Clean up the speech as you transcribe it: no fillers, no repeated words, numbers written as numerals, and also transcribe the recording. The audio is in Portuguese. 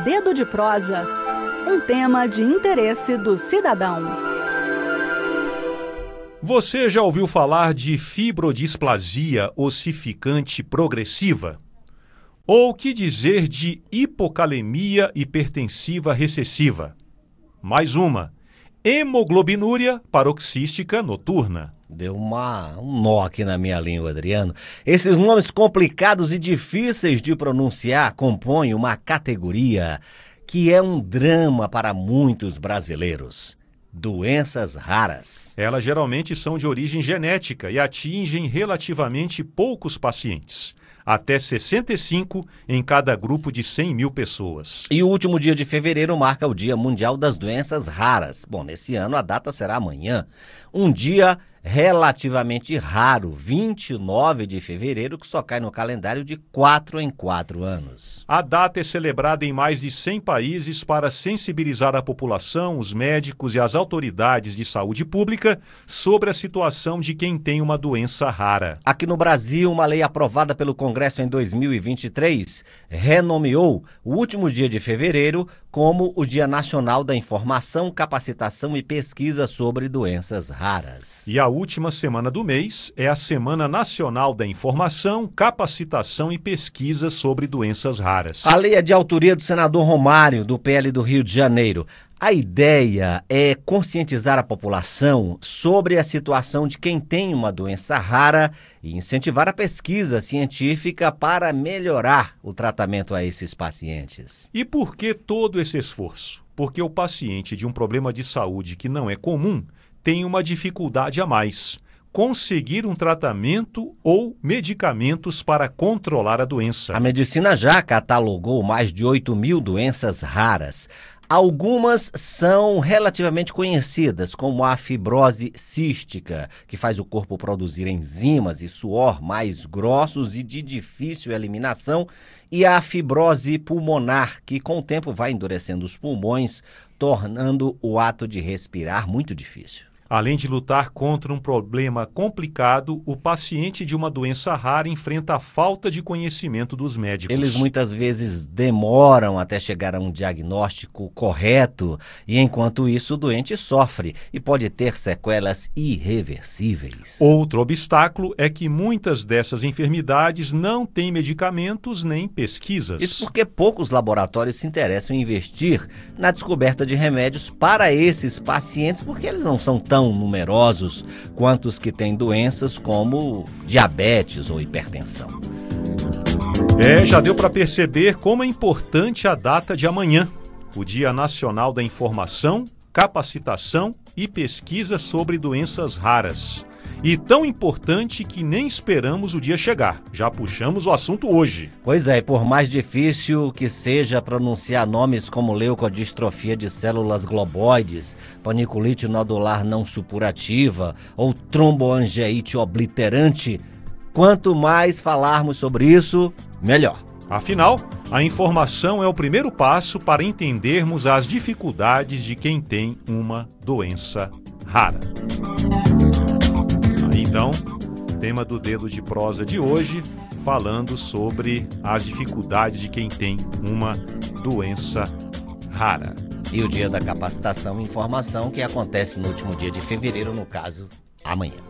Dedo de Prosa, um tema de interesse do cidadão. Você já ouviu falar de fibrodisplasia ossificante progressiva? Ou que dizer de hipocalemia hipertensiva recessiva? Mais uma, hemoglobinúria paroxística noturna. Deu um nó aqui na minha língua, Adriano. Esses nomes complicados e difíceis de pronunciar compõem uma categoria que é um drama para muitos brasileiros. Doenças raras. Elas geralmente são de origem genética e atingem relativamente poucos pacientes. Até 65 em cada grupo de 100 mil pessoas. E o último dia de fevereiro marca o Dia Mundial das Doenças Raras. Bom, nesse ano a data será amanhã. Um dia relativamente raro, 29 de fevereiro, que só cai no calendário de 4 em 4 anos. A data é celebrada em mais de 100 países para sensibilizar a população, os médicos e as autoridades de saúde pública sobre a situação de quem tem uma doença rara. Aqui no Brasil, uma lei aprovada pelo Congresso em 2023 renomeou o último dia de fevereiro como o Dia Nacional da Informação, Capacitação e Pesquisa sobre Doenças Raras. E a última semana do mês é a Semana Nacional da Informação, Capacitação e Pesquisa sobre Doenças Raras. A lei é de autoria do senador Romário, do PL do Rio de Janeiro. A ideia é conscientizar a população sobre a situação de quem tem uma doença rara e incentivar a pesquisa científica para melhorar o tratamento a esses pacientes. E por que todo esse esforço? Porque o paciente de um problema de saúde que não é comum tem uma dificuldade a mais: conseguir um tratamento ou medicamentos para controlar a doença. A medicina já catalogou mais de 8 mil doenças raras. Algumas são relativamente conhecidas, como a fibrose cística, que faz o corpo produzir enzimas e suor mais grossos e de difícil eliminação, e a fibrose pulmonar, que com o tempo vai endurecendo os pulmões, tornando o ato de respirar muito difícil. Além de lutar contra um problema complicado, o paciente de uma doença rara enfrenta a falta de conhecimento dos médicos. Eles muitas vezes demoram até chegar a um diagnóstico correto e, enquanto isso, o doente sofre e pode ter sequelas irreversíveis. Outro obstáculo é que muitas dessas enfermidades não têm medicamentos nem pesquisas. Isso porque poucos laboratórios se interessam em investir na descoberta de remédios para esses pacientes, porque eles não são tão numerosos quanto os que têm doenças como diabetes ou hipertensão. Já deu para perceber como é importante a data de amanhã, o Dia Nacional da Informação, Capacitação e Pesquisa sobre Doenças Raras. E tão importante que nem esperamos o dia chegar. Já puxamos o assunto hoje. Pois é, e por mais difícil que seja pronunciar nomes como leucodistrofia de células globoides, paniculite nodular não supurativa ou tromboangiite obliterante, quanto mais falarmos sobre isso, melhor. Afinal, a informação é o primeiro passo para entendermos as dificuldades de quem tem uma doença rara. Então, tema do Dedo de Prosa de hoje, falando sobre as dificuldades de quem tem uma doença rara. E o Dia da Capacitação e Informação, que acontece no último dia de fevereiro, no caso, amanhã.